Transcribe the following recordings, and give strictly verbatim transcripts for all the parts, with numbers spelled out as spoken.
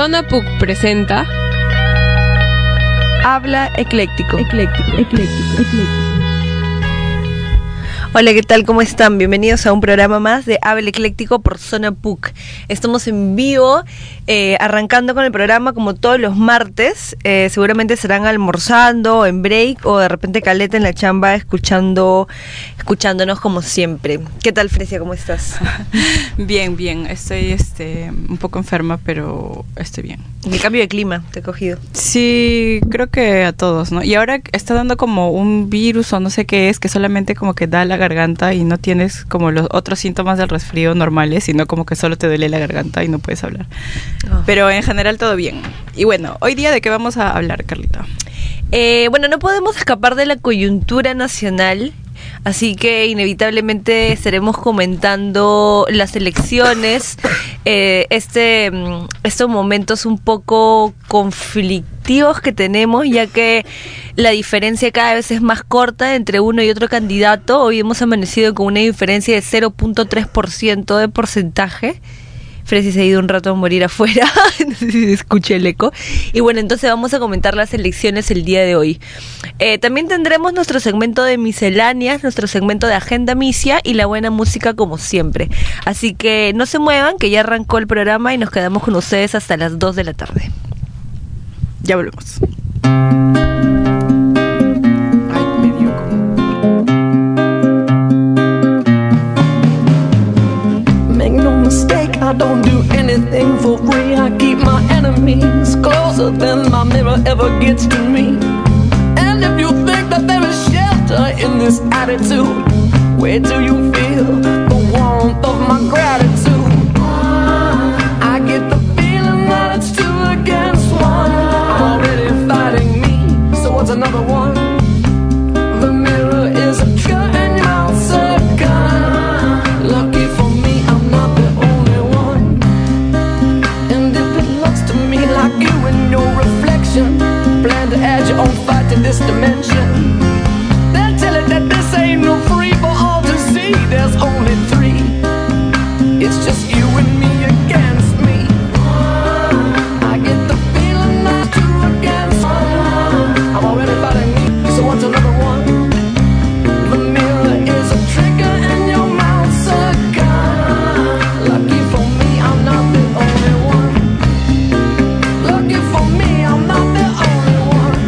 Zona P U C presenta Habla Ecléctico. Ecléctico, ecléctico, ecléctico. Hola, ¿qué tal? ¿Cómo están? Bienvenidos a un programa más de Habla Ecléctico por Zona P U C. Estamos en vivo, eh, arrancando con el programa como todos los martes. Eh, seguramente estarán almorzando, en break o de repente caleta en la chamba, escuchando, escuchándonos como siempre. ¿Qué tal, Fresia? ¿Cómo estás? Bien, bien. Estoy este, un poco enferma, pero estoy bien. El cambio de clima te he cogido. Sí, creo que a todos, ¿no? Y ahora está dando como un virus o no sé qué es, que solamente como que da la garganta y no tienes como los otros síntomas del resfrío normales, sino como que solo te duele la garganta y no puedes hablar. Oh. Pero en general todo bien. Y bueno, hoy día ¿de qué vamos a hablar, Carlita? Eh, bueno, no podemos escapar de la coyuntura nacional. Así que inevitablemente estaremos comentando las elecciones, eh, este, estos momentos un poco conflictivos que tenemos, ya que la diferencia cada vez es más corta entre uno y otro candidato. Hoy hemos amanecido con una diferencia de cero punto tres por ciento de porcentaje. Fresi se ha ido un rato a morir afuera, no sé si se escucha el eco. Y bueno, entonces vamos a comentar las elecciones el día de hoy. Eh, también tendremos nuestro segmento de misceláneas, nuestro segmento de agenda misia y la buena música como siempre. Así que no se muevan, que ya arrancó el programa y nos quedamos con ustedes hasta las dos de la tarde. Ya volvemos. I don't do anything for free. I keep my enemies closer than my mirror ever gets to me. And if you think that there is shelter in this attitude, where do you feel the warmth of my gratitude? I get the feeling that it's two against one. I'm already fighting me, so what's another one? The mirror is a curtain, you're a gun. Lucky for me, I'm not the only one. And if it looks to me like you and your reflection plan to add your own fight to this dimension, then tell it that this ain't no free for all to see. There's only three. It's just you and me against me. I get the feeling that two against one. I'm already fighting me, so what's another one? The mirror is a trigger and your mouth's a gun. Lucky for me, I'm not the only one. Lucky for me, I'm not the only one.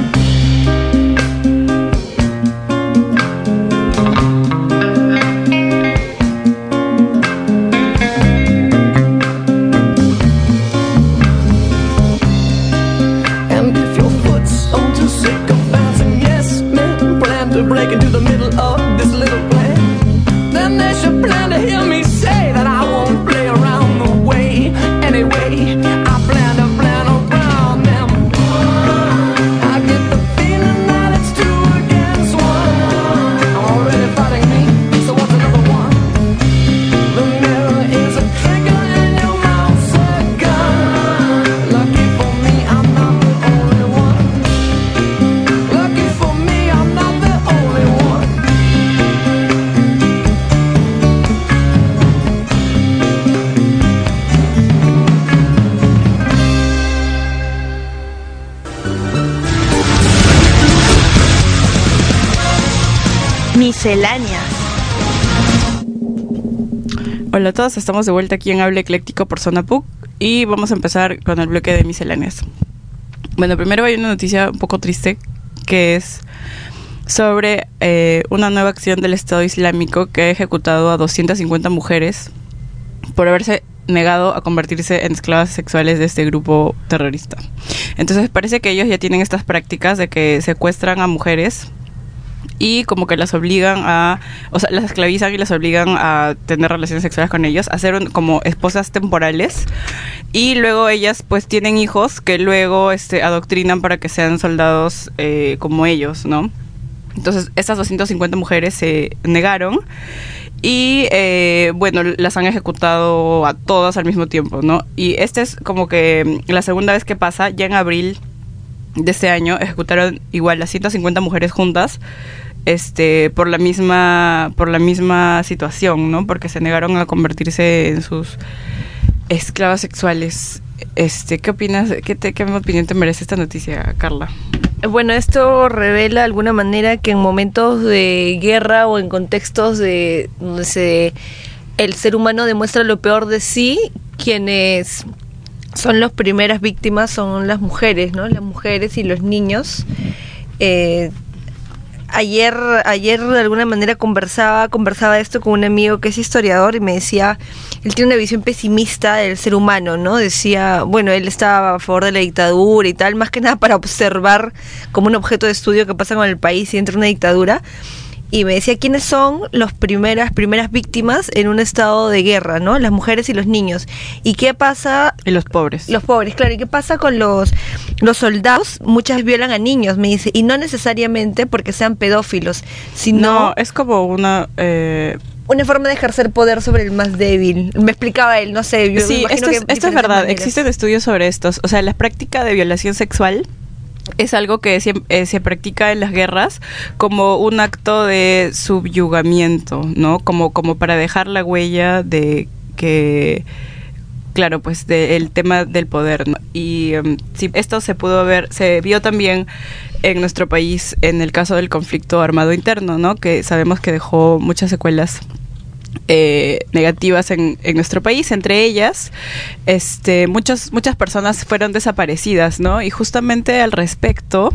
And if your foot's on too sick of bouncing, yes, men plan to break into the middle of this little plan, then they should plan to hear me say that I won't play around the way. Anyway, I plan to plan around them. I get the feeling that it's two against one. I'm already fighting me, so what's another one? The mirror is a trigger and your mouth's a gun. Lucky for me, I'm not the only one. Lucky for me, I'm not the only one. Misceláneas. Hola a todos, estamos de vuelta aquí en Habla Ecléctico por Zona P U C y vamos a empezar con el bloque de misceláneas. Bueno, primero hay una noticia un poco triste que es sobre eh, una nueva acción del Estado Islámico que ha ejecutado a doscientas cincuenta mujeres por haberse negado a convertirse en esclavas sexuales de este grupo terrorista. Entonces parece que ellos ya tienen estas prácticas de que secuestran a mujeres y como que las obligan a, o sea, las esclavizan y las obligan a tener relaciones sexuales con ellos, a ser un, como esposas temporales, y luego ellas pues tienen hijos que luego este adoctrinan para que sean soldados eh, como ellos, ¿no? Entonces estas doscientas cincuenta mujeres se negaron y eh, bueno, las han ejecutado a todas al mismo tiempo, ¿no? Y esta es como que la segunda vez que pasa. Ya en abril de este año ejecutaron igual las ciento cincuenta mujeres juntas, este por la misma por la misma situación, ¿no? Porque se negaron a convertirse en sus esclavas sexuales. Este, ¿qué opinas? ¿Qué, te, ¿Qué opinión te merece esta noticia, Carla? Bueno, esto revela de alguna manera que en momentos de guerra o en contextos de donde se el ser humano demuestra lo peor de sí, quienes son las primeras víctimas son las mujeres, ¿no? Las mujeres y los niños. Eh, ayer, ayer de alguna manera conversaba, conversaba esto con un amigo que es historiador y me decía, él tiene una visión pesimista del ser humano, ¿no? Decía, bueno, él estaba a favor de la dictadura y tal, más que nada para observar como un objeto de estudio qué pasa con el país si entra una dictadura. Y me decía quiénes son las primeras primeras víctimas en un estado de guerra, ¿no? Las mujeres y los niños. ¿Y qué pasa? Y los pobres. Los pobres, claro. ¿Y qué pasa con los los soldados? Muchas violan a niños, me dice. Y no necesariamente porque sean pedófilos, sino... No, es como una... Eh... una forma de ejercer poder sobre el más débil. Me explicaba él, no sé. Yo sí, me esto es, que esto es verdad. maneras. Existen estudios sobre estos. O sea, la práctica de violación sexual es algo que se, eh, se practica en las guerras como un acto de subyugamiento, ¿no? Como, como para dejar la huella de que, claro, pues del tema del poder, ¿no? Y um, sí, esto se pudo ver, se vio también en nuestro país en el caso del conflicto armado interno, ¿no? Que sabemos que dejó muchas secuelas Eh, negativas en, en nuestro país, entre ellas este muchas muchas personas fueron desaparecidas, ¿no? Y justamente al respecto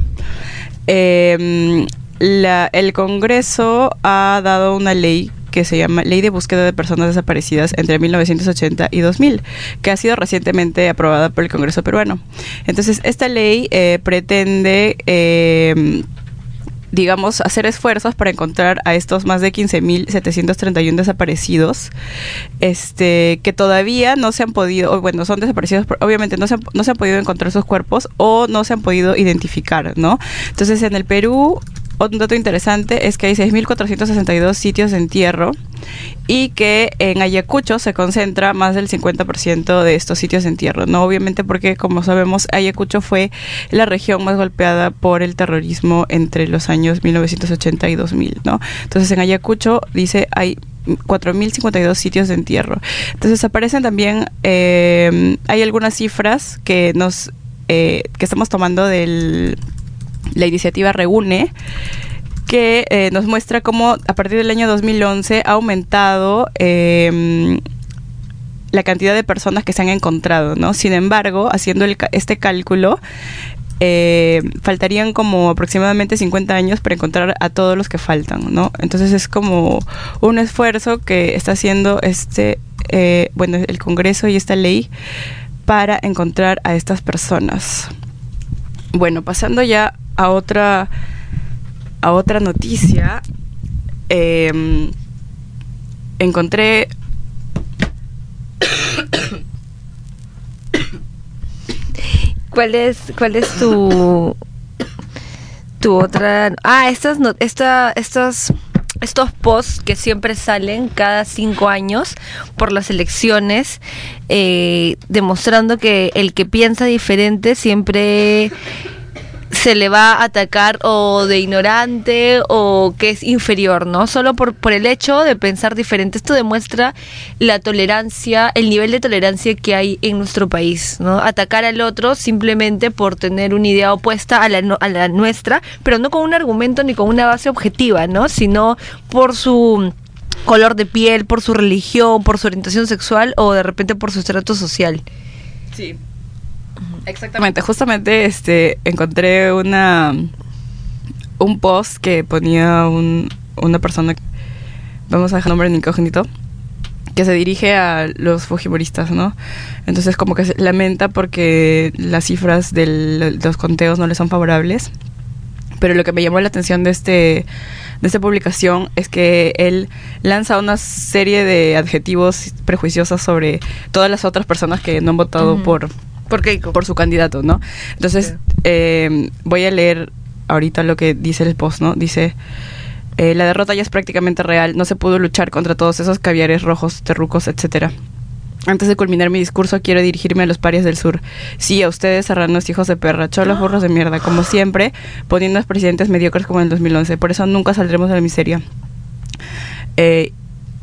eh, la, el Congreso ha dado una ley que se llama Ley de Búsqueda de Personas Desaparecidas entre mil novecientos ochenta y dos mil, que ha sido recientemente aprobada por el Congreso peruano. Entonces, esta ley eh, pretende eh, digamos, hacer esfuerzos para encontrar a estos más de quince mil setecientos treinta y uno desaparecidos, este, que todavía no se han podido, o bueno, son desaparecidos, obviamente no se han, no se han podido encontrar sus cuerpos o no se han podido identificar, ¿no? Entonces, en el Perú, un dato interesante es que hay seis mil cuatrocientos sesenta y dos sitios de entierro y que en Ayacucho se concentra más del cincuenta por ciento de estos sitios de entierro, ¿no? Obviamente porque, como sabemos, Ayacucho fue la región más golpeada por el terrorismo entre los años mil novecientos ochenta y dos mil, ¿no? Entonces, en Ayacucho, dice, hay cuatro mil cincuenta y dos sitios de entierro. Entonces, aparecen también, eh, hay algunas cifras que nos, eh, que estamos tomando del... la iniciativa Reúne, que eh, nos muestra cómo a partir del año dos mil once ha aumentado eh, la cantidad de personas que se han encontrado, ¿no? Sin embargo, haciendo el, este cálculo, eh, faltarían como aproximadamente cincuenta años para encontrar a todos los que faltan, ¿no? Entonces es como un esfuerzo que está haciendo este, eh, bueno, el Congreso y esta ley para encontrar a estas personas. Bueno, pasando ya a otra a otra noticia, eh, encontré ¿Cuál es cuál es tu tu otra? Ah, estas no, esta estas estos posts que siempre salen cada cinco años por las elecciones, eh, demostrando que el que piensa diferente siempre se le va a atacar o de ignorante o que es inferior, ¿no? Solo por, por el hecho de pensar diferente. Esto demuestra la tolerancia, el nivel de tolerancia que hay en nuestro país, ¿no? Atacar al otro simplemente por tener una idea opuesta a la, no, a la nuestra, pero no con un argumento ni con una base objetiva, ¿no? Sino por su color de piel, por su religión, por su orientación sexual o de repente por su estrato social. Sí. Exactamente, justamente este encontré una un post que ponía un, una persona, vamos a dejar nombre en incógnito, que se dirige a los fujimoristas, ¿no? Entonces como que se lamenta porque las cifras de los conteos no le son favorables, pero lo que me llamó la atención de este de esta publicación es que él lanza una serie de adjetivos prejuiciosos sobre todas las otras personas que no han votado uh-huh. por ¿Por Keiko? Por su candidato, ¿no? Entonces, sí. eh, voy a leer ahorita lo que dice el post, ¿no? Dice, eh, la derrota ya es prácticamente real, no se pudo luchar contra todos esos caviares rojos, terrucos, etcétera. Antes de culminar mi discurso, quiero dirigirme a los parias del sur. Sí, a ustedes, serranos, hijos de perra, cholos, burros de mierda, como siempre, poniendo a los presidentes mediocres como en el dos mil once. Por eso nunca saldremos de la miseria. Eh...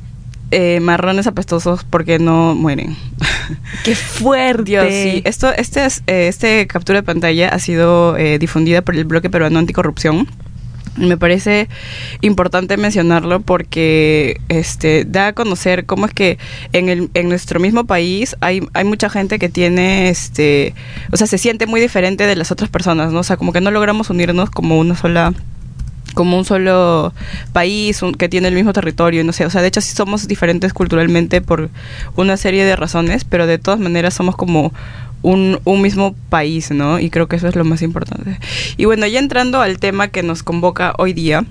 eh, marrones apestosos porque no mueren. ¡Qué fuerte! Dios, sí. Esto, este, es, eh, este captura de pantalla ha sido eh, difundida por el bloque peruano Anticorrupción. Me parece importante mencionarlo porque este da a conocer cómo es que en el en nuestro mismo país hay hay mucha gente que tiene este o sea se siente muy diferente de las otras personas, ¿no? O sea, como que no logramos unirnos como una sola como un solo país un, que tiene el mismo territorio, no sé, o sea, de hecho sí somos diferentes culturalmente por una serie de razones, pero de todas maneras somos como un, un mismo país, ¿no? Y creo que eso es lo más importante. Y bueno, ya entrando al tema que nos convoca hoy día,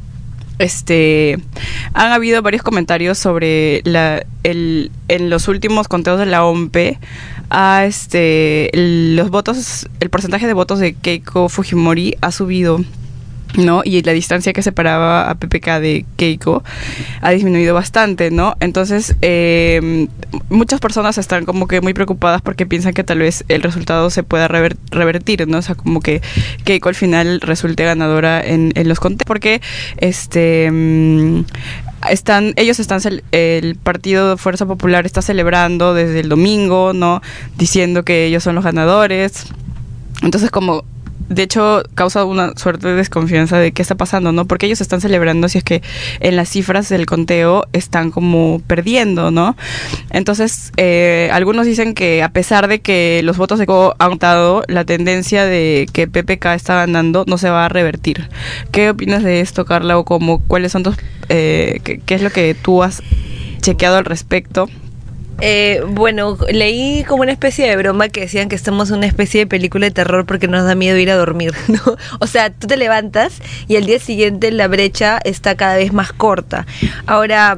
este han habido varios comentarios sobre la el en los últimos conteos de la O M P a este el, los votos, el porcentaje de votos de Keiko Fujimori ha subido, ¿no? Y la distancia que separaba a P P K de Keiko ha disminuido bastante, ¿no? Entonces, eh, muchas personas están como que muy preocupadas porque piensan que tal vez el resultado se pueda rever- revertir, ¿no? O sea, como que Keiko al final resulte ganadora en, en los conteos, porque este... Mmm, están ellos están el partido Fuerza Popular está celebrando desde el domingo, ¿no? Diciendo que ellos son los ganadores. Entonces, como de hecho causa una suerte de desconfianza de qué está pasando, ¿no? Porque ellos están celebrando si es que en las cifras del conteo están como perdiendo, ¿no? Entonces, eh, algunos dicen que a pesar de que los votos de Keiko han aumentado, la tendencia de que P P K está ganando no se va a revertir. ¿Qué opinas de esto, Carla? O como, ¿cuáles son tus, eh, qué, qué es lo que tú has chequeado al respecto? Eh, bueno, leí como una especie de broma que decían que estamos en una especie de película de terror porque nos da miedo ir a dormir, ¿no? O sea, tú te levantas y al día siguiente la brecha está cada vez más corta. Ahora,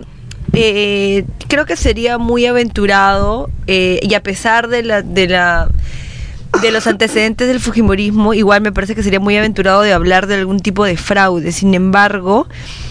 eh, creo que sería muy aventurado eh, y a pesar de la... De la de los antecedentes del fujimorismo, igual me parece que sería muy aventurado de hablar de algún tipo de fraude. Sin embargo,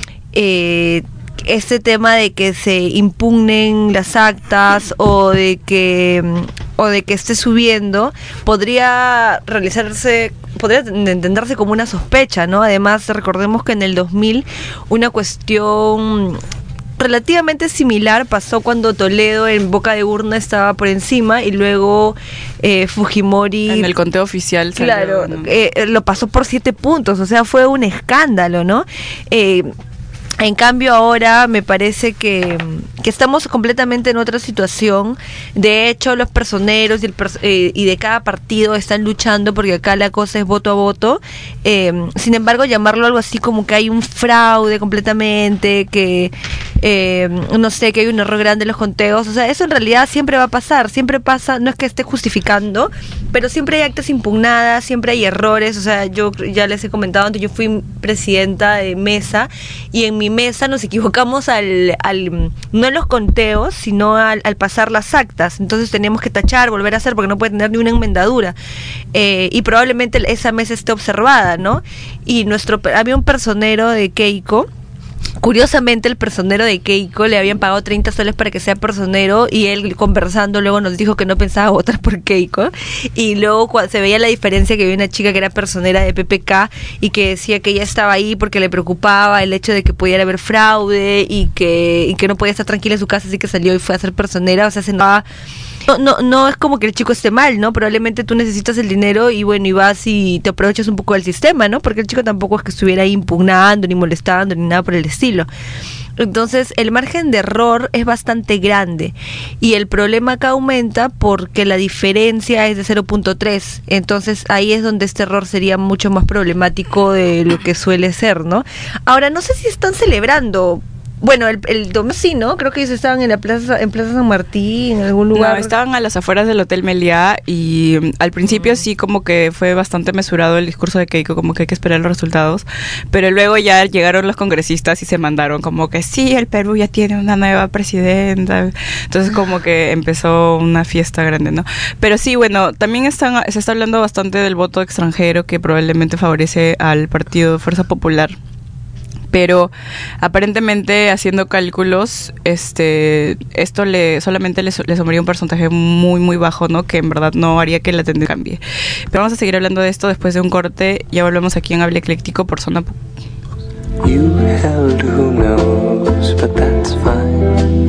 eh, este tema de que se impugnen las actas o de que o de que esté subiendo podría realizarse, podría entenderse como una sospecha, ¿no? Además, recordemos que en el dos mil una cuestión relativamente similar pasó cuando Toledo en boca de urna estaba por encima y luego eh, Fujimori en el conteo oficial salió, claro, ¿no? eh, lo pasó por siete puntos, o sea, fue un escándalo, ¿no? Eh, En cambio ahora me parece que, que estamos completamente en otra situación. De hecho, los personeros y, el pers- eh, y de cada partido están luchando porque acá la cosa es voto a voto. Eh, sin embargo, llamarlo algo así como que hay un fraude completamente, que eh, no sé, que hay un error grande en los conteos. O sea, eso en realidad siempre va a pasar, siempre pasa, no es que esté justificando, pero siempre hay actas impugnadas, siempre hay errores. O sea, yo ya les he comentado antes, yo fui presidenta de mesa y en mi mesa nos equivocamos al, al no en los conteos, sino al, al pasar las actas. Entonces teníamos que tachar, volver a hacer, porque no puede tener ni una enmendadura. Eh, y probablemente esa mesa esté observada, ¿no? Y nuestro había un personero de Keiko. Curiosamente, el personero de Keiko le habían pagado treinta soles para que sea personero y él, conversando, luego nos dijo que no pensaba votar por Keiko. Y luego cuando se veía la diferencia, que había una chica que era personera de P P K y que decía que ella estaba ahí porque le preocupaba el hecho de que pudiera haber fraude y que, y que no podía estar tranquila en su casa, así que salió y fue a ser personera. O sea, se notaba... No, no, no es como que el chico esté mal, ¿no? Probablemente tú necesitas el dinero y bueno, y vas y te aprovechas un poco del sistema, ¿no? Porque el chico tampoco es que estuviera ahí impugnando, ni molestando, ni nada por el estilo. Entonces, el margen de error es bastante grande y el problema acá aumenta porque la diferencia es de cero punto tres. Entonces, ahí es donde este error sería mucho más problemático de lo que suele ser, ¿no? Ahora, no sé si están celebrando. Bueno, el, el domingo sí, ¿no? Creo que ellos estaban en la plaza, en Plaza San Martín, en algún lugar. No, estaban a las afueras del Hotel Meliá y um, al principio mm. sí como que fue bastante mesurado el discurso de Keiko, como que hay que esperar los resultados, pero luego ya llegaron los congresistas y se mandaron como que sí, el Perú ya tiene una nueva presidenta. Entonces como que empezó una fiesta grande, ¿no? Pero sí, bueno, también están se está hablando bastante del voto extranjero que probablemente favorece al partido Fuerza Popular. Pero aparentemente, haciendo cálculos, este esto le solamente le, le sumaría un porcentaje muy muy bajo, ¿no? Que en verdad no haría que la tendencia cambie. Pero vamos a seguir hablando de esto después de un corte. Ya volvemos aquí en Hable Ecléctico por Zona P U C. you held, who knows, but that's fine.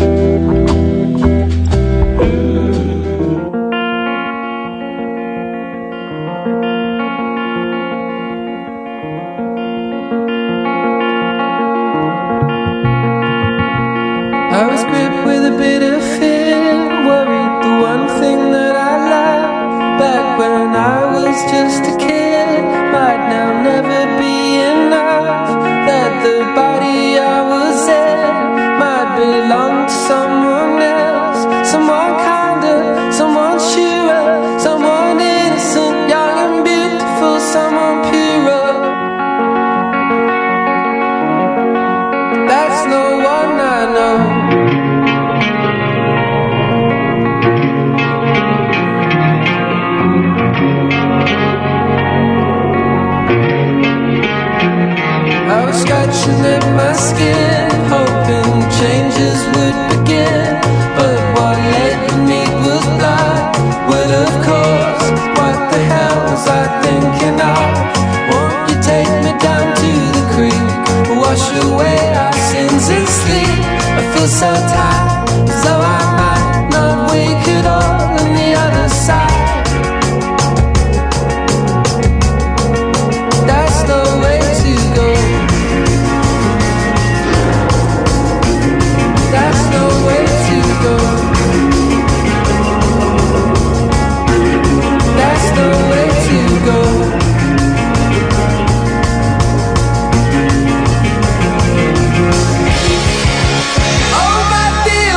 I was gripped with a bit of fear, worried the one thing that I loved back when I was just a kid might now never be enough. That the body I was in might belong to someone else, someone kinder, someone surer, someone innocent, young and beautiful, someone purer. That's no one I know. I was scratching at my skin, hoping changes would begin. But what led to me was blood. Well, of course, what the hell was I thinking of? Won't you take me down to the creek, wash away our sins and sleep? I feel so tired, as though I might not wake at all on the other side. That's no way to go. That's no way to go. That's no way to go. Oh my dear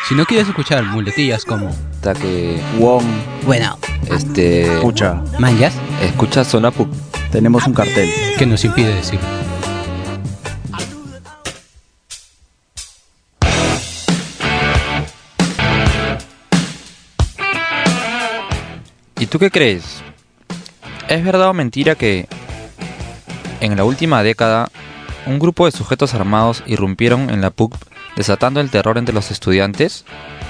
Si no quieres escuchar muletillas como Taque Wong, bueno, este, Escucha, manjas, escucha Zona Puc. tenemos un cartel. que nos impide decir. ¿Y tú qué crees? ¿Es verdad o mentira que en la última década un grupo de sujetos armados irrumpieron en la P U C desatando el terror entre los estudiantes?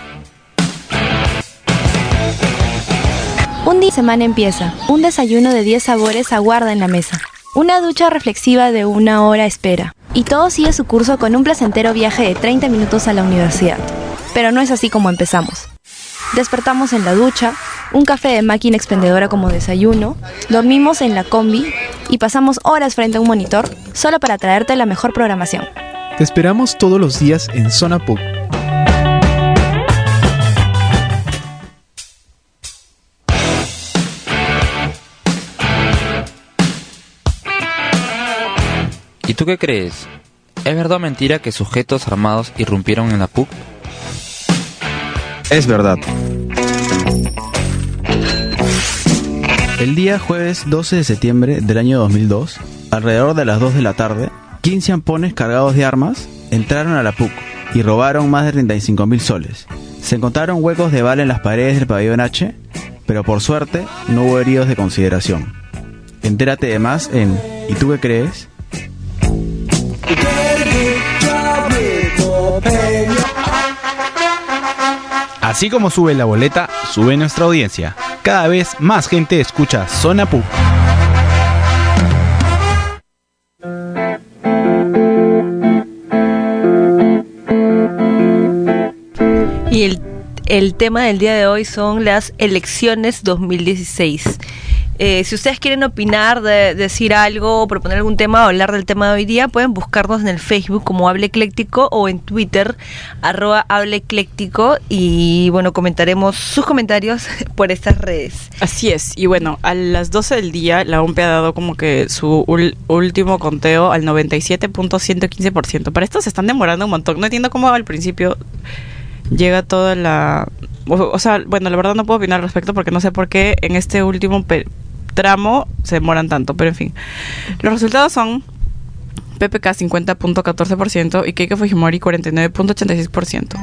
Un día de semana empieza. Un desayuno de diez sabores aguarda en la mesa. Una ducha reflexiva de una hora espera. Y todo sigue su curso con un placentero viaje de treinta minutos a la universidad. Pero no es así como empezamos. Despertamos en la ducha, un café de máquina expendedora como desayuno, dormimos en la combi y pasamos horas frente a un monitor solo para traerte la mejor programación. Te esperamos todos los días en Zona P U C. ¿Y tú qué crees? ¿Es verdad o mentira que sujetos armados irrumpieron en la P U C? Es verdad. El día jueves doce de septiembre del año dos mil dos, alrededor de las dos de la tarde, quince ampones cargados de armas entraron a la P U C y robaron más de treinta y cinco mil soles. Se encontraron huecos de bala en las paredes del pabellón H, pero por suerte no hubo heridos de consideración. Entérate de más en ¿Y tú qué crees? Así como sube la boleta, sube nuestra audiencia. Cada vez más gente escucha Zona P U C. Y el, el tema del día de hoy son las elecciones dos mil dieciséis. Eh, si ustedes quieren opinar, de, decir algo, proponer algún tema o hablar del tema de hoy día, pueden buscarnos en el Facebook como Hable Ecléctico o en Twitter, arroba Hable Ecléctico, y bueno, comentaremos sus comentarios por estas redes. Así es, y bueno, a las doce del día la O M P ha dado como que su ul- último conteo al noventa y siete punto ciento quince por ciento. Para esto se están demorando un montón, no entiendo cómo al principio llega toda la... O, o sea, bueno, la verdad no puedo opinar al respecto porque no sé por qué en este último per- tramo se demoran tanto, pero en fin. Los resultados son P P K cincuenta punto catorce por ciento y Keiko Fujimori cuarenta y nueve punto ochenta y seis por ciento.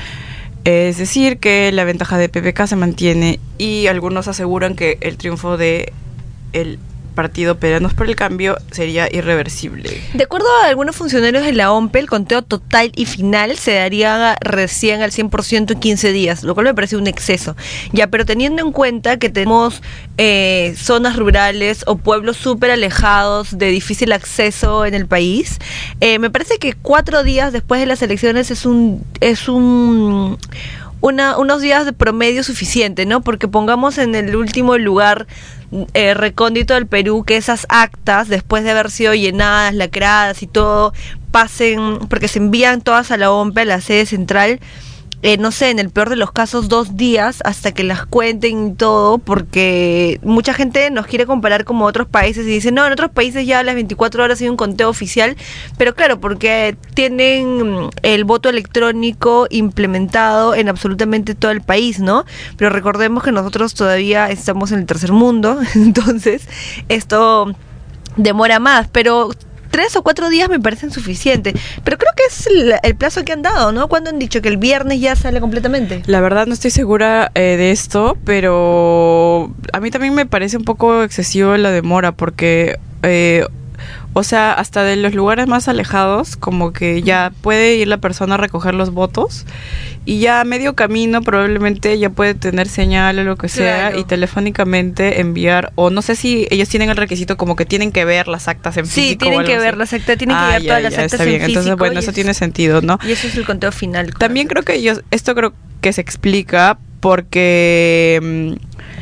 Es decir, que la ventaja de P P K se mantiene y algunos aseguran que el triunfo de el partido Peruanos por el Cambio sería irreversible. De acuerdo a algunos funcionarios de la O M P, el conteo total y final se daría recién al cien por ciento en quince días, lo cual me parece un exceso. Ya, pero teniendo en cuenta que tenemos eh, zonas rurales o pueblos súper alejados de difícil acceso en el país, eh, me parece que cuatro días después de las elecciones es un... es un Una, unos días de promedio suficiente, ¿no? Porque pongamos en el último lugar eh, recóndito del Perú que esas actas, después de haber sido llenadas, lacradas y todo, pasen, porque se envían todas a la O M P, a la sede central, eh, no sé, en el peor de los casos, dos días hasta que las cuenten y todo, porque mucha gente nos quiere comparar como otros países y dice, no, en otros países ya a las veinticuatro horas hay un conteo oficial, pero claro, porque tienen el voto electrónico implementado en absolutamente todo el país, ¿no? Pero recordemos que nosotros todavía estamos en el tercer mundo, entonces esto demora más, pero... Tres o cuatro días me parecen suficientes, pero creo que es el, el plazo que han dado, ¿no? ¿Cuándo han dicho que el viernes ya sale completamente? La verdad no estoy segura eh, de esto, pero a mí también me parece un poco excesivo la demora, porque, eh, o sea, hasta de los lugares más alejados, como que ya puede ir la persona a recoger los votos y ya a medio camino probablemente ya puede tener señal o lo que sea, claro, y telefónicamente enviar, o no sé si ellos tienen el requisito como que tienen que ver las actas en físico. Sí, tienen que ver las actas, tienen ah, que ver ya, todas ya, las actas está en bien. físico. Entonces, bueno, eso es, tiene sentido, ¿no? Y eso es el conteo final. También creo que ellos, esto creo que se explica porque...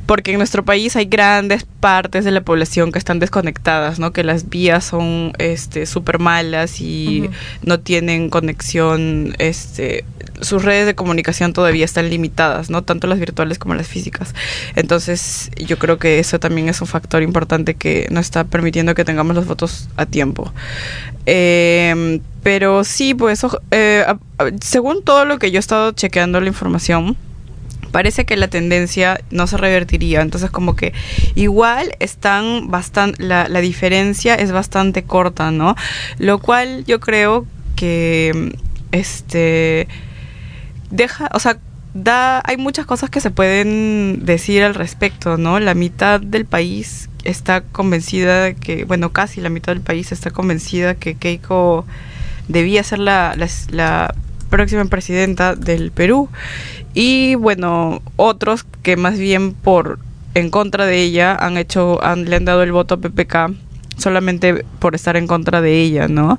porque en nuestro país hay grandes partes de la población que están desconectadas, ¿no? Que las vías son este súper malas y uh-huh. no tienen conexión, este sus redes de comunicación todavía están limitadas, ¿no? Tanto las virtuales como las físicas. Entonces, yo creo que eso también es un factor importante que no está permitiendo que tengamos los votos a tiempo. Eh, pero sí, pues, eh, según todo lo que yo he estado chequeando la información, parece que la tendencia no se revertiría. Entonces, como que igual están bastante, la, la diferencia es bastante corta, ¿no? Lo cual yo creo que este deja, o sea, da, hay muchas cosas que se pueden decir al respecto, ¿no? La mitad del país está convencida de que, bueno, casi la mitad del país está convencida que Keiko debía ser la, la, la próxima presidenta del Perú. Y bueno, otros que más bien por en contra de ella han hecho, han, le han dado el voto a P P K solamente por estar en contra de ella, ¿no?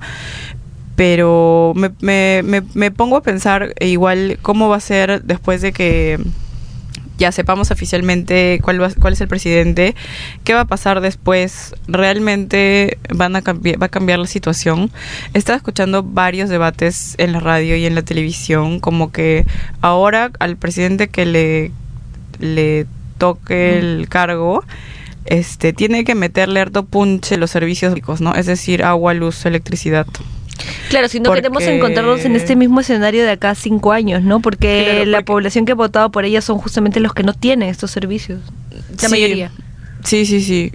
Pero me, me, me, me pongo a pensar igual cómo va a ser después de que ya sepamos oficialmente cuál va, cuál es el presidente, qué va a pasar después, realmente van a cambiar, va a cambiar la situación. Estaba escuchando varios debates en la radio y en la televisión, como que ahora al presidente que le, le toque el cargo, este tiene que meterle harto punche los servicios públicos, ¿no? Es decir, agua, luz, electricidad. Claro, si no porque... queremos encontrarnos en este mismo escenario de acá a cinco años, ¿no? Porque claro, la porque... población que ha votado por ella son justamente los que no tienen estos servicios. La sí, mayoría. Sí, sí, sí.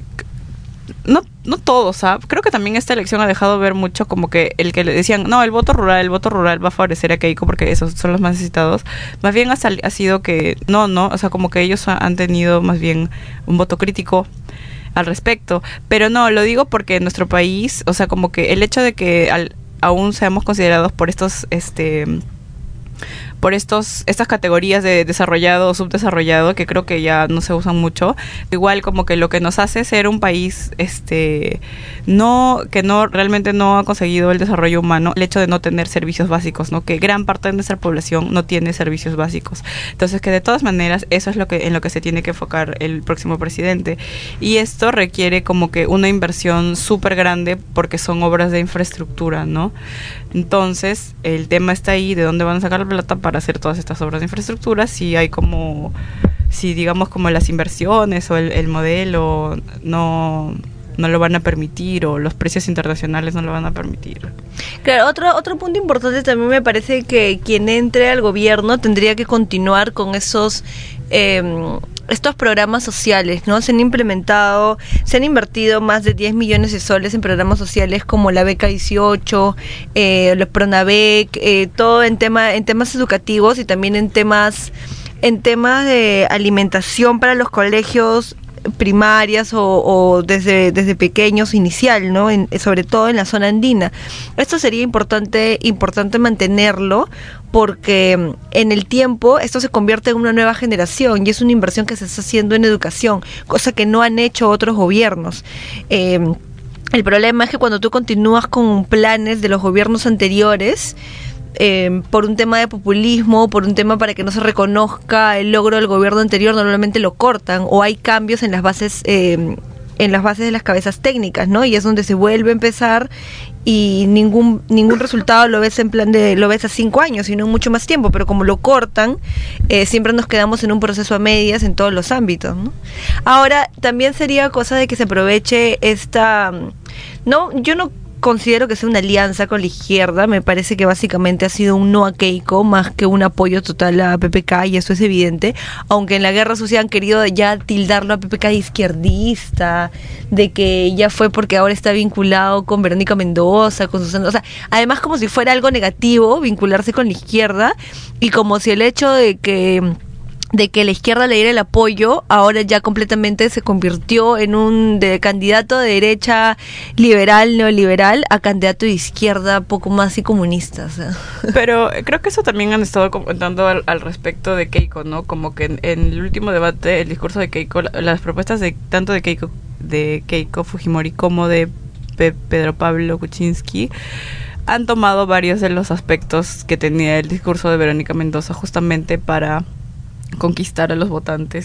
No, no todos, ¿sabes? Creo que también esta elección ha dejado ver mucho como que el que le decían, no, el voto rural, el voto rural va a favorecer a Keiko porque esos son los más necesitados. Más bien ha, sal- ha sido que, no, no, o sea, como que ellos ha- han tenido más bien un voto crítico al respecto, pero no, lo digo porque en nuestro país, o sea, como que el hecho de que al, aún seamos considerados por estos, este, por estos, estas categorías de desarrollado o subdesarrollado, que creo que ya no se usan mucho, igual como que lo que nos hace ser un país, este, no, que no, realmente no ha conseguido el desarrollo humano, el hecho de no tener servicios básicos, ¿no? Que gran parte de nuestra población no tiene servicios básicos. Entonces, que de todas maneras, eso es lo que, en lo que se tiene que enfocar el próximo presidente. Y esto requiere como que una inversión súper grande porque son obras de infraestructura, ¿no? Entonces, el tema está ahí, de dónde van a sacar la plata para hacer todas estas obras de infraestructura, si hay como, si digamos como las inversiones o el, el modelo no, no lo van a permitir, o los precios internacionales no lo van a permitir. Claro, otro, otro punto importante también me parece que quien entre al gobierno tendría que continuar con esos... Eh, estos programas sociales, ¿no? Se han implementado, se han invertido más de diez millones de soles en programas sociales como la beca dieciocho, eh, los Pronavec, eh, todo en tema, en temas educativos y también en temas, en temas de alimentación para los colegios primarias o, o desde desde pequeños inicial, ¿no? En, sobre todo en la zona andina. Esto sería importante importante mantenerlo porque en el tiempo esto se convierte en una nueva generación y es una inversión que se está haciendo en educación, cosa que no han hecho otros gobiernos. Eh, el problema es que cuando tú continúas con planes de los gobiernos anteriores, Eh, por un tema de populismo, por un tema para que no se reconozca el logro del gobierno anterior, normalmente lo cortan o hay cambios en las bases eh, en las bases de las cabezas técnicas, ¿no? Y es donde se vuelve a empezar y ningún ningún resultado lo ves en plan de lo ves a cinco años, sino en mucho más tiempo, pero como lo cortan, eh, siempre nos quedamos en un proceso a medias en todos los ámbitos, ¿no? Ahora, también sería cosa de que se aproveche esta... no, yo no considero que sea una alianza con la izquierda, me parece que básicamente ha sido un no a Keiko más que un apoyo total a P P K y eso es evidente, aunque en la guerra sucia han querido ya tildarlo a P P K de izquierdista, de que ya fue porque ahora está vinculado con Verónica Mendoza, con Susana, o sea, además como si fuera algo negativo vincularse con la izquierda y como si el hecho de que de que la izquierda le diera el apoyo, ahora ya completamente se convirtió en un de candidato de derecha liberal, neoliberal, a candidato de izquierda poco más y comunista. O sea. Pero creo que eso también han estado comentando al, al respecto de Keiko, ¿no? Como que en, en el último debate, el discurso de Keiko, la, las propuestas de tanto de Keiko, de Keiko Fujimori como de Pe- Pedro Pablo Kuczynski han tomado varios de los aspectos que tenía el discurso de Verónica Mendoza justamente para conquistar a los votantes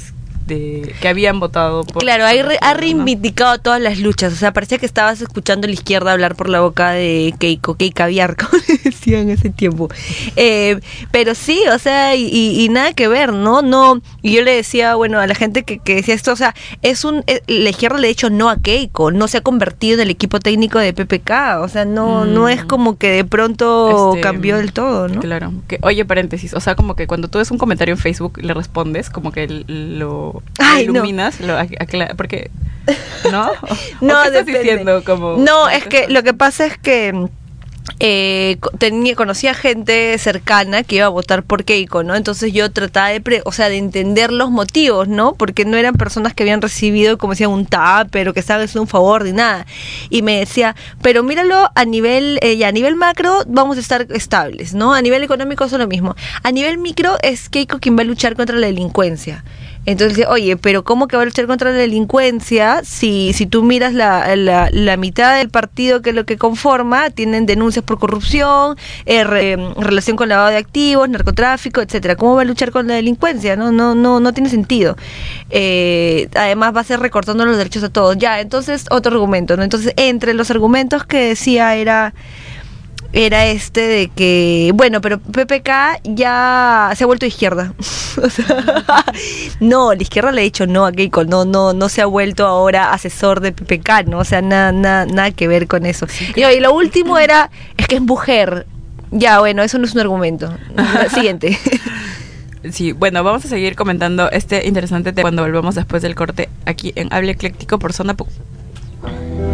de que habían votado por... Claro, ha, re- ha ¿no? reivindicado todas las luchas. O sea, parecía que estabas escuchando a la izquierda hablar por la boca de Keiko, Keiko Caviar, como le decían en ese tiempo. Eh, pero sí, o sea, y, y, y nada que ver, ¿no? No. Y yo le decía, bueno, a la gente que, que decía esto, o sea, es un eh, la izquierda le ha dicho no a Keiko, no se ha convertido en el equipo técnico de P P K. O sea, no, Mm. no es como que de pronto Este, cambió del todo, ¿no? Claro. Que, oye, paréntesis, o sea, como que cuando tú ves un comentario en Facebook le respondes, como que lo, Ay, lo no. iluminas, lo ac- acla- porque ¿no? ¿O No, qué estás depende. diciendo? Como, No, es que lo que pasa es que eh, co- tenía, conocía gente cercana que iba a votar por Keiko, ¿no? Entonces yo trataba de, pre- o sea, de entender los motivos, ¿no? Porque no eran personas que habían recibido, como decían, un tap, pero que estaban haciendo un favor ni nada. Y me decía, pero míralo a nivel, eh, ya, a nivel macro vamos a estar estables, ¿no? A nivel económico es lo mismo. A nivel micro es Keiko quien va a luchar contra la delincuencia. Entonces, oye, pero ¿cómo que va a luchar contra la delincuencia si, si tú miras la, la, la mitad del partido que es lo que conforma, tienen denuncias por corrupción, eh, re- relación con lavado de activos, narcotráfico, etcétera? ¿Cómo va a luchar con la delincuencia? No, no, no, no tiene sentido. Eh, además va a ser recortando los derechos a todos. Ya, entonces otro argumento, ¿no? Entonces, entre los argumentos que decía era era este de que, bueno, pero P P K ya se ha vuelto izquierda. O sea, no, la izquierda le ha dicho no a Keiko, no, no, no se ha vuelto ahora asesor de P P K, ¿no? O sea, nada, nada, nada que ver con eso. Y, y lo último era, es que es mujer. Ya, bueno, eso no es un argumento. Siguiente. Sí, bueno, vamos a seguir comentando este interesante tema cuando volvamos después del corte aquí en Hable Ecléctico por Zona P U C.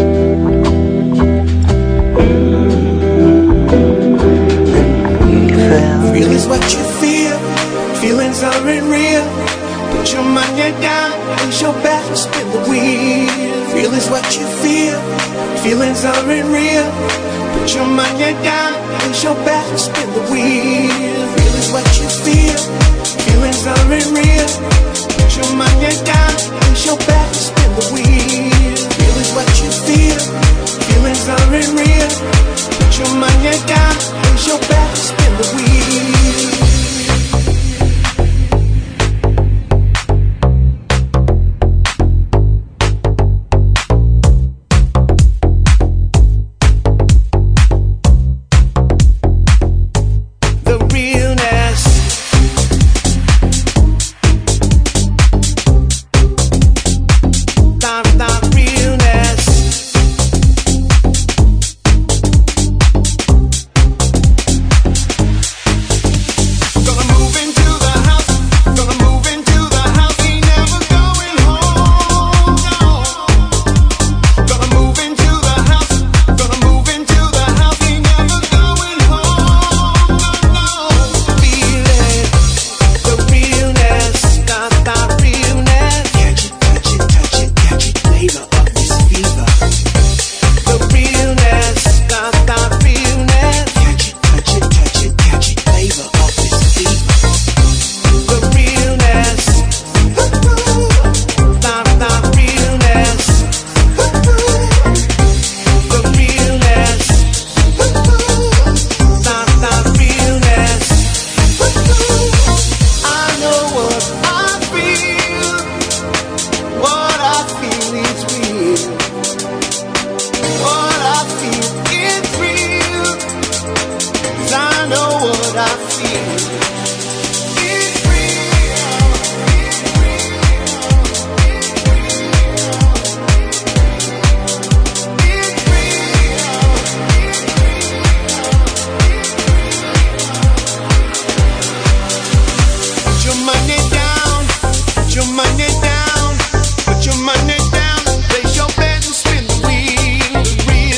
Feel is what you feel, feelings aren't real. Put your money down, place your bet, spin the wheel. Feel is what you feel, feelings aren't real. Put your money down, place your bet, spin the wheel. Feel is what you feel, feelings aren't real. Put your money down, place your bet, spin the wheel. Feel is what you feel, feelings aren't real. Put your money down, place your bet, spin the wheel.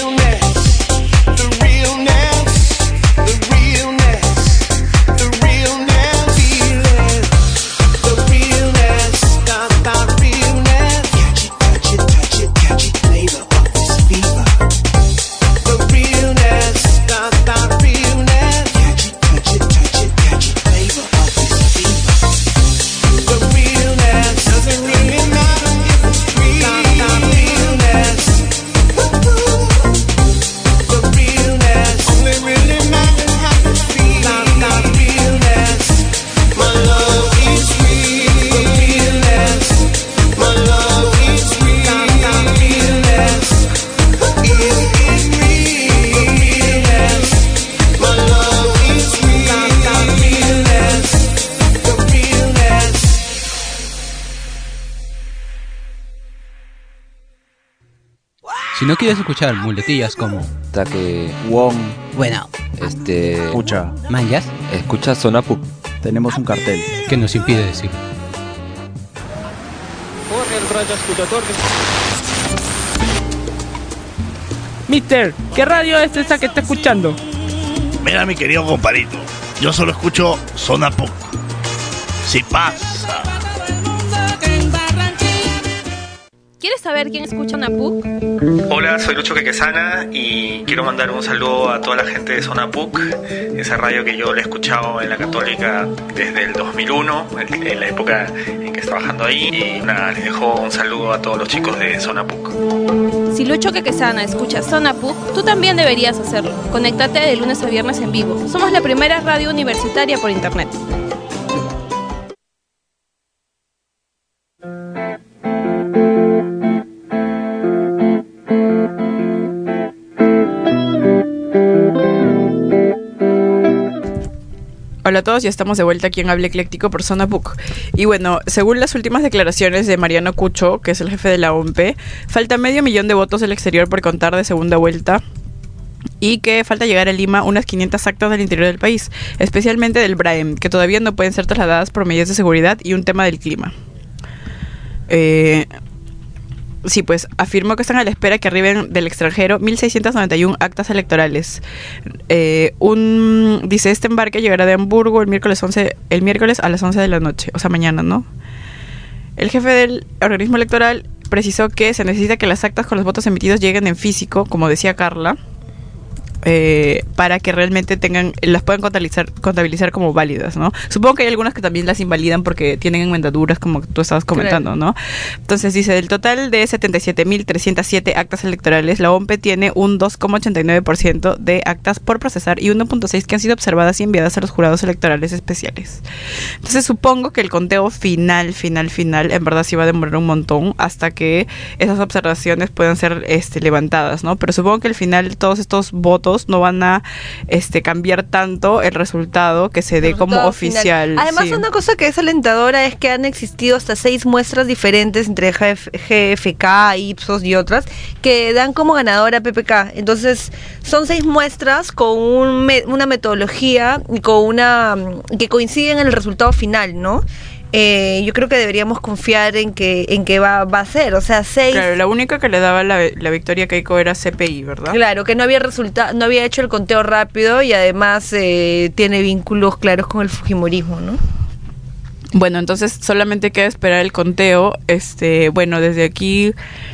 The realness, the realness. Si no quieres escuchar muletillas como Taque, Wong, bueno, este, escucha, manjas, escucha Zona Puc. tenemos un cartel. que nos impide decirlo. Mister, ¿qué radio es esa que está escuchando? Mira, mi querido compadrito, yo solo escucho Zona Puc. Si pasa. ¿Quieres saber quién escucha una P U C? Hola, soy Lucho Quequesana y quiero mandar un saludo a toda la gente de Zona Puc, esa radio que yo le he escuchado en la Católica desde el dos mil uno, en, en la época en que estaba trabajando ahí. Y nada, les dejo un saludo a todos los chicos de Zona Puc. Si Lucho Quequesana escucha Zona Puc, tú también deberías hacerlo. Conéctate de lunes a viernes en vivo. Somos la primera radio universitaria por internet. Hola a todos, ya estamos de vuelta aquí en Hable Ecléctico por Zona Puc. Y bueno, según las últimas declaraciones de Mariano Cucho, que es el jefe de la O M P, falta medio millón de votos del exterior por contar de segunda vuelta y que falta llegar a Lima unas quinientas actas del interior del país, especialmente del B R A E M, que todavía no pueden ser trasladadas por medidas de seguridad y un tema del clima. Eh... Sí, pues afirmó que están a la espera que arriben del extranjero mil seiscientas noventa y uno actas electorales. Eh, un dice, este embarque llegará de Hamburgo el miércoles once, el miércoles a las once de la noche, o sea, mañana, ¿no? El jefe del organismo electoral precisó que se necesita que las actas con los votos emitidos lleguen en físico, como decía Carla, eh, para que realmente tengan, las puedan contabilizar, contabilizar como válidas, ¿no? Supongo que hay algunas que también las invalidan porque tienen enmendaduras, como tú estabas comentando, claro, ¿no? Entonces dice, del total de setenta y siete mil trescientas siete actas electorales, la O M P tiene un dos coma ochenta y nueve por ciento de actas por procesar y uno punto seis por ciento que han sido observadas y enviadas a los jurados electorales especiales. Entonces supongo que el conteo final, final, final, en verdad sí va a demorar un montón hasta que esas observaciones puedan ser este, levantadas, ¿no? Pero supongo que al final todos estos votos no van a este, cambiar tanto el resultado que se dé como oficial. Final. Además, sí. Una cosa que es alentadora es que han existido hasta seis muestras diferentes entre G F K, Ipsos y otras que dan como ganadora a P P K. Entonces, son seis muestras con un me una metodología y con una que coinciden en el resultado final, ¿no? Eh, yo creo que deberíamos confiar en que en que va, va a ser, o sea, seis. Claro, la única que le daba la, la victoria a Keiko era C P I, ¿verdad? Claro, que no había resultado, no había hecho el conteo rápido y además eh, tiene vínculos claros con el fujimorismo, ¿no? Bueno, entonces solamente queda esperar el conteo. Este, bueno, desde aquí,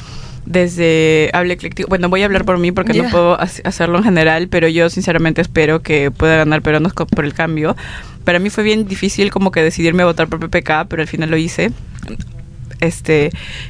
desde Hable Ecléctico, bueno, voy a hablar por mí porque yeah. no puedo hacerlo en general, pero yo sinceramente espero que pueda ganar Peruanos por el Cambio. Para mí fue bien difícil como que decidirme a votar por P P K, pero al final lo hice. Este,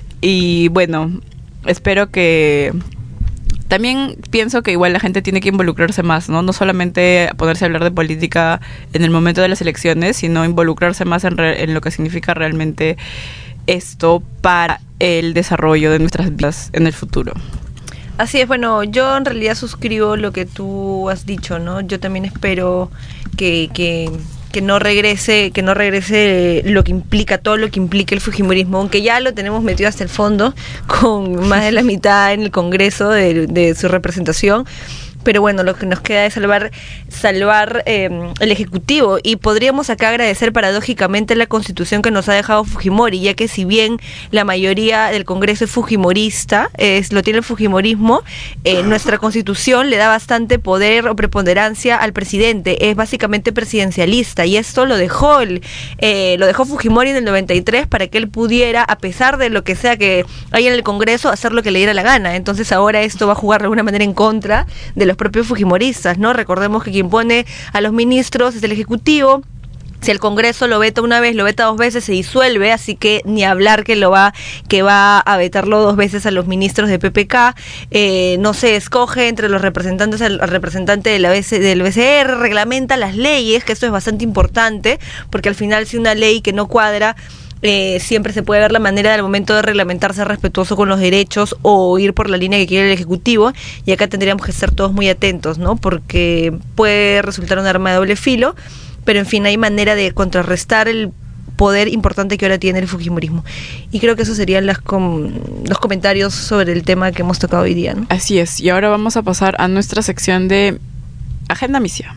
y bueno, espero que... También pienso que igual la gente tiene que involucrarse más, ¿no? No solamente ponerse a hablar de política en el momento de las elecciones, sino involucrarse más en, re- en lo que significa realmente esto para el desarrollo de nuestras vidas en el futuro. Así es, bueno, yo en realidad suscribo lo que tú has dicho, ¿no? Yo también espero que... que que no regrese, que no regrese lo que implica, todo lo que implica el fujimorismo, aunque ya lo tenemos metido hasta el fondo, con más de la mitad en el Congreso de, de su representación. Pero bueno, lo que nos queda es salvar salvar eh, el Ejecutivo, y podríamos acá agradecer paradójicamente la Constitución que nos ha dejado Fujimori, ya que si bien la mayoría del Congreso es fujimorista, es, lo tiene el fujimorismo, eh, nuestra Constitución le da bastante poder o preponderancia al presidente, es básicamente presidencialista, y esto lo dejó el, eh, lo dejó Fujimori en el noventa y tres para que él pudiera, a pesar de lo que sea que haya en el Congreso, hacer lo que le diera la gana. Entonces ahora esto va a jugar de alguna manera en contra de los propios fujimoristas, ¿no? Recordemos que quien pone a los ministros es el Ejecutivo. Si el Congreso lo veta una vez, lo veta dos veces, se disuelve, así que ni hablar que lo va que va a vetarlo dos veces a los ministros de P P K. Eh, no se escoge entre los representantes al, al representante de la B C, del B C R, reglamenta las leyes, que esto es bastante importante, porque al final si una ley que no cuadra, Eh, siempre se puede ver la manera del momento de reglamentarse respetuoso con los derechos o ir por la línea que quiere el Ejecutivo, y acá tendríamos que estar todos muy atentos, ¿no? Porque puede resultar un arma de doble filo, pero en fin, hay manera de contrarrestar el poder importante que ahora tiene el fujimorismo. Y creo que esos serían las com- los comentarios sobre el tema que hemos tocado hoy día, ¿no? Así es, y ahora vamos a pasar a nuestra sección de Agenda Misia.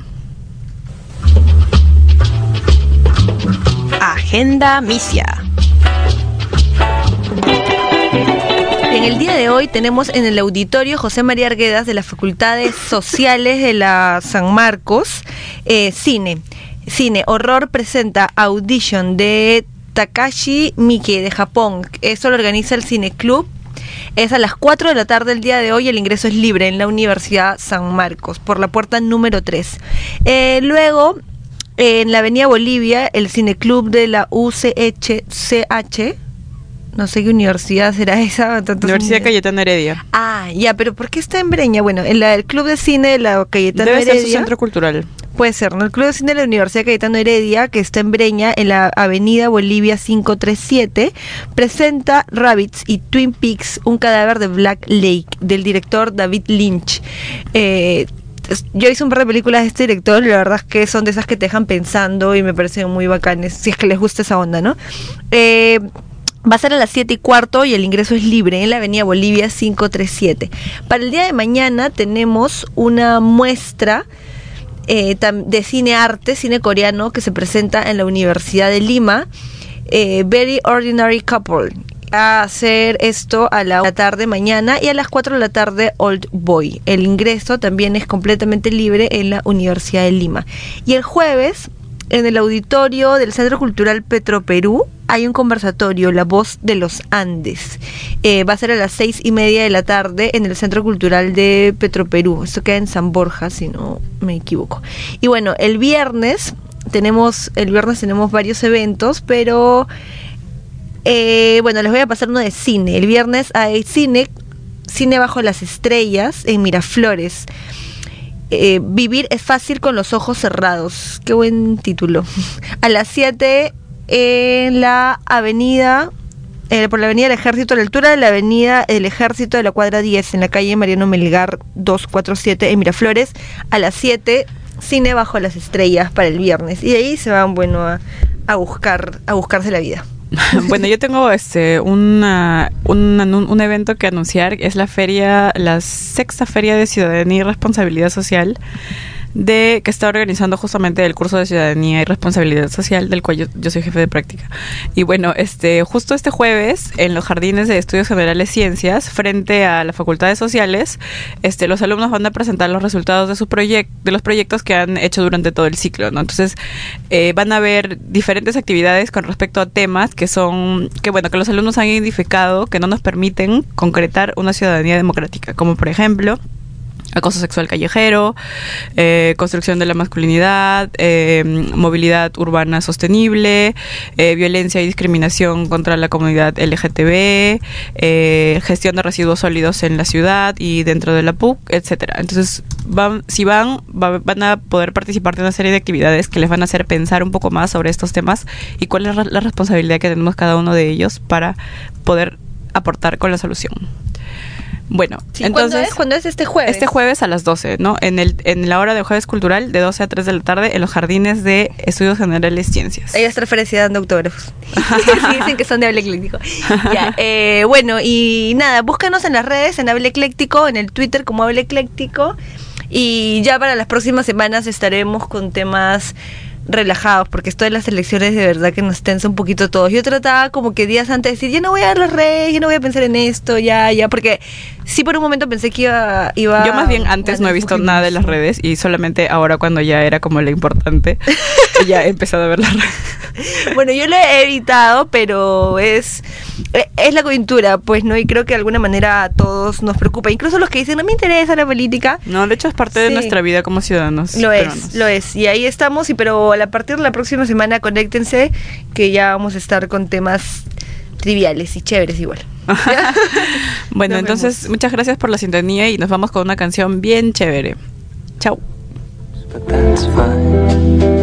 Agenda Misia. En el día de hoy tenemos en el auditorio José María Arguedas de las Facultades Sociales de la San Marcos, eh, cine. Cine, Horror presenta Audition de Takashi Miike de Japón. Eso lo organiza el Cine Club. Es a las cuatro de la tarde el día de hoy. El ingreso es libre en la Universidad San Marcos, por la puerta número tres. Eh, luego, en la Avenida Bolivia, el Cine Club de la U C H, no sé qué universidad será esa. Universidad Cayetano Heredia. Ah, ya, pero ¿por qué está en Breña? Bueno, en la, el Club de Cine de la Cayetano Debe Heredia. ser su centro cultural. Puede ser, ¿no? El Club de Cine de la Universidad Cayetano Heredia, que está en Breña, en la Avenida Bolivia quinientos treinta y siete, presenta Rabbits y Twin Peaks, un cadáver de Black Lake, del director David Lynch. Eh, yo hice un par de películas de este director y la verdad es que son de esas que te dejan pensando y me parecen muy bacanes, si es que les gusta esa onda, ¿no? Eh... Va a ser a las siete y cuarto y el ingreso es libre en la Avenida Bolivia quinientos treinta y siete. Para el día de mañana tenemos una muestra eh, de cine arte, cine coreano, que se presenta en la Universidad de Lima, eh, Very Ordinary Couple. A hacer esto a la tarde mañana y a las cuatro de la tarde Old Boy. El ingreso también es completamente libre en la Universidad de Lima. Y el jueves, en el auditorio del Centro Cultural Petroperú, hay un conversatorio, La Voz de los Andes. Eh, va a ser a las seis y media de la tarde en el Centro Cultural de Petroperú. Esto queda en San Borja, si no me equivoco. Y bueno, el viernes tenemos, el viernes tenemos varios eventos, pero eh, bueno, les voy a pasar uno de cine. El viernes hay cine, cine bajo las estrellas en Miraflores. Eh, Vivir es fácil con los ojos cerrados. Qué buen título. A las siete en la avenida, eh, por la avenida del Ejército, a la altura de la avenida del Ejército de la cuadra diez, en la calle Mariano Melgar doscientos cuarenta y siete en Miraflores. A las siete, cine bajo las estrellas para el viernes. Y de ahí se van, bueno, a, a buscar, a buscarse la vida. Bueno, yo tengo este una, un, un, un evento que anunciar. Es la feria, la sexta feria de Ciudadanía y Responsabilidad Social, de que está organizando justamente el curso de Ciudadanía y Responsabilidad Social, del cual yo, yo soy jefe de práctica. Y bueno, este justo este jueves, en los jardines de Estudios Generales Ciencias, frente a las Facultades Sociales, este los alumnos van a presentar los resultados de su proyecto, de los proyectos que han hecho durante todo el ciclo, ¿no? Entonces, eh, van a haber diferentes actividades con respecto a temas que son, que bueno, que los alumnos han identificado que no nos permiten concretar una ciudadanía democrática, como por ejemplo acoso sexual callejero, eh, construcción de la masculinidad, eh, movilidad urbana sostenible, eh, violencia y discriminación contra la comunidad L G T B, eh, gestión de residuos sólidos en la ciudad y dentro de la P U C, etcétera. Entonces, van, si van, va, van a poder participar de una serie de actividades que les van a hacer pensar un poco más sobre estos temas y cuál es la responsabilidad que tenemos cada uno de ellos para poder aportar con la solución. Bueno, Sí, entonces... ¿cuándo es? ¿Cuándo es este jueves? Este jueves a las doce, ¿no? En el en la hora del jueves cultural, de doce a tres de la tarde, en los jardines de Estudios Generales Ciencias. Ahí va a estar Ferecia dando autógrafos. Sí, dicen que son de Habla Ecléctico. Ya, eh, bueno, y nada, búscanos en las redes, en Habla Ecléctico, en el Twitter como Habla Ecléctico. Y ya para las próximas semanas estaremos con temas relajados, porque esto de las elecciones de verdad que nos tensa un poquito todos. Yo trataba como que días antes de decir, ya no voy a ver las redes, ya no voy a pensar en esto, ya, ya, porque sí por un momento pensé que iba... iba Yo más bien antes no he visto nada de las redes y solamente ahora cuando ya era como lo importante, ya he empezado a ver las redes. Bueno, yo lo he evitado, pero es es la coyuntura, pues, ¿no? Y creo que de alguna manera a todos nos preocupa, incluso los que dicen, no me interesa la política. No, de hecho es parte sí. de nuestra vida como ciudadanos. Lo peruanos. es, lo es. Y ahí estamos, y pero a partir de la próxima semana conéctense, que ya vamos a estar con temas triviales y chéveres igual. Bueno, Nos entonces, vemos. muchas gracias por la sintonía y nos vamos con una canción bien chévere. Chau. But that's fine.